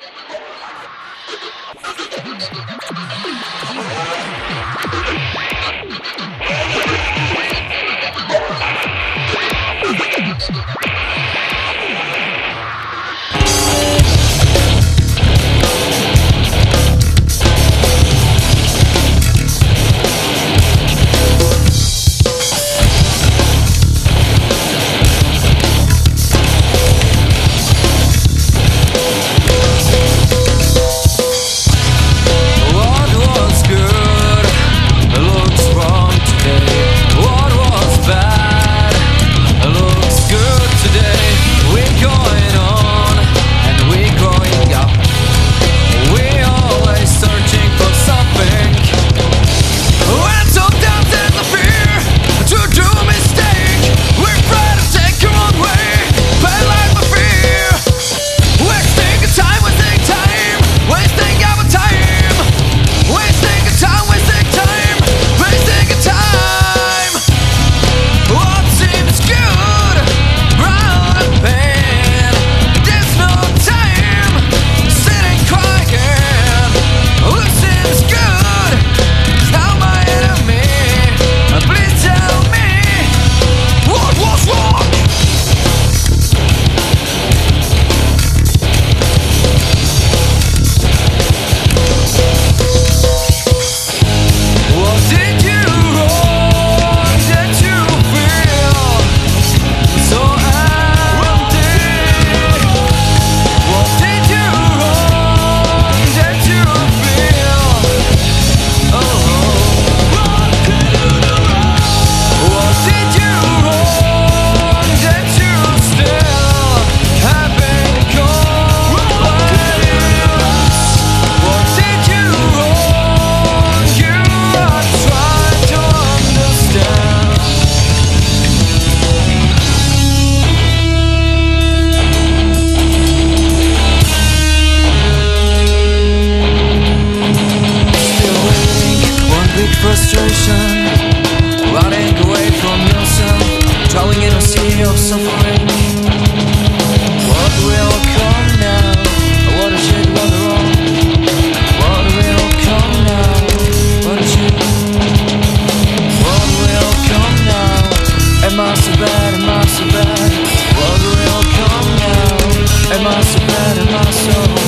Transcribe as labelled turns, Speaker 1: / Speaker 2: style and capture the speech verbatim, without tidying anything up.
Speaker 1: Frustration, running away from yourself, drowning in a sea of suffering. What will come now? What a shit, what a wrong. What will come now? What a shit. What will come now? Am I so bad? Am I so bad? What will come now? Am I so bad? Am I so